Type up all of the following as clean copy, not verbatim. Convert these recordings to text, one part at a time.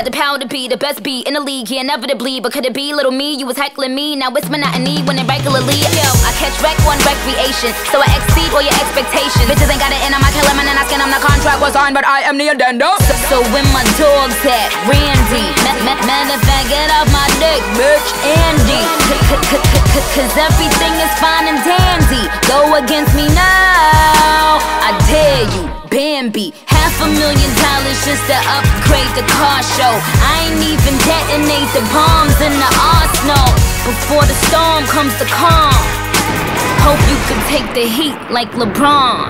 the power to be the best beat in the league, yeah, inevitably. But could it be little me? You was heckling me, now it's monotony when it regularly. Yo, I catch wreck on recreation, so I exceed all your expectations. Bitches ain't got it in on my killer man and I skin them. The contract was signed, but I am the addendum. So when my dog's at Randy, matter of fact, get off my dick, bitch, Andy. Cause everything is fine and dandy. Go against me now, I dare you, Bambi. $500,000 just to upgrade the car show. I ain't even detonate the bombs in the arsenal. Before the storm comes the calm. Hope you can take the heat like LeBron.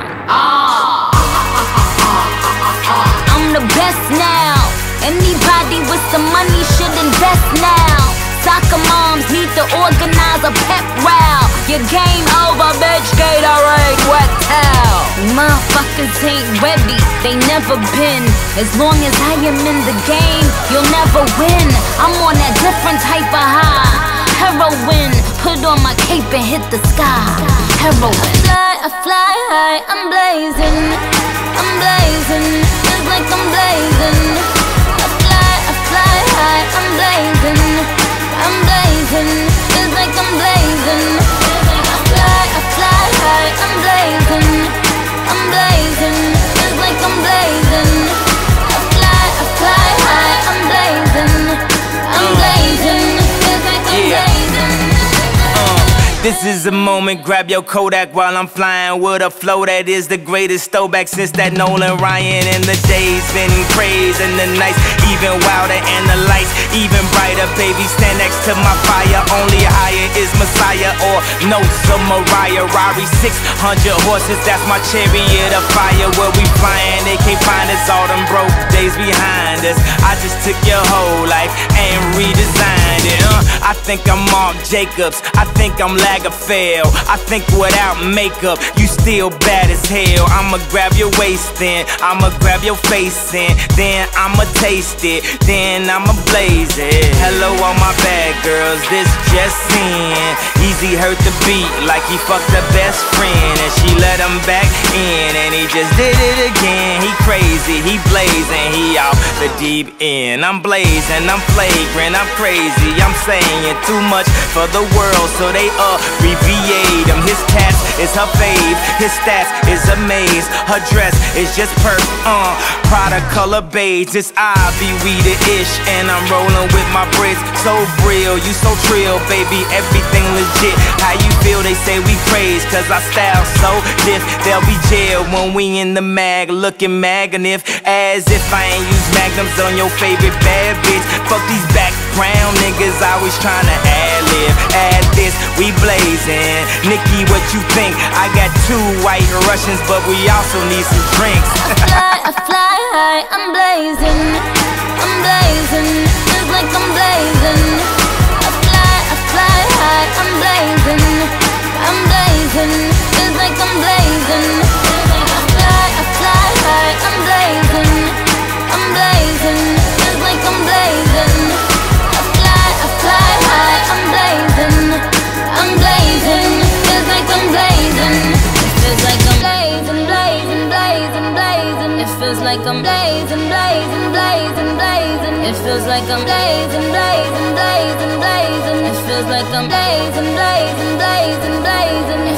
I'm the best now. Anybody with some money should invest now. Soccer moms need to organize a pep rally. Your game over, bitch, Gatorade, wet towel. Motherfuckers ain't ready, they never been. As long as I am in the game, you'll never win. I'm on that different type of high. Heroin, put on my cape and hit the sky. Heroin. I fly high, I'm blazing. I'm blazing, it's like I'm blazing. I fly high, I'm blazing. I'm blazing, it's like I'm blazing. I fly high, I'm blazing. I'm blazing, it's like I'm blazing. I fly high, I'm blazing. I'm blazing, it's like I'm blazing. This is a moment, grab your Kodak while I'm flying with a flow that is the greatest throwback since that Nolan Ryan. And the days been crazy and the nights even wilder and the lights even brighter. Baby, stand next to my fire. Only higher is Messiah or notes of Mariah. Rari 600 horses, that's my chariot of fire. Where we flying, they can't find us. All them broke days behind us. I just took your whole life and redesigned it. I think I'm Mark Jacobs. I think I'm Lagerfeld. I think without makeup, you still bad as hell. I'ma grab your waist in, I'ma grab your face in, then I'ma taste it, then I'ma blaze it. Hello all my bad girls, this just in. Easy hurt the beat like he fucked her best friend, and she let him back in, and he just did it again. He crazy, he blazing, he off the deep end. I'm blazing, I'm flagrant, I'm crazy, I'm saying too much for the world, so they abbreviate him. His tats is her fave, his stats is a maze. Her dress is just perp, Prada color beige. It's Ivy, we the ish, and I'm rolling with my bricks. So real, you so trill, baby, everything legit. How you feel? They say we crazy, cause our style so diff. They'll be jail when we in the mag, looking magnif, as if I ain't use magnums on your favorite bad bitch. Fuck these background niggas, always tryna ad-lib. Add this, we blazing. Nikki, what you think? I got 2 white Russians, but we also need some drinks. I fly high, I'm blazing. I'm blazing, it's like I'm blazing. I fly high, I'm blazing. I'm blazing, it's like I'm blazing. I fly high, I'm blazing. I'm blazing, it's like I'm blazing. I fly high, I'm blazing. I'm blazing, it's like I'm blazing. It feels like I'm blazing, blazing, blazing, blazing. It feels like I'm blazing, blazing, blazing, blazing. It feels like I'm blazing, blazing, blazing, blazing. It feels like I'm blazing, blazing, blazing, blazing.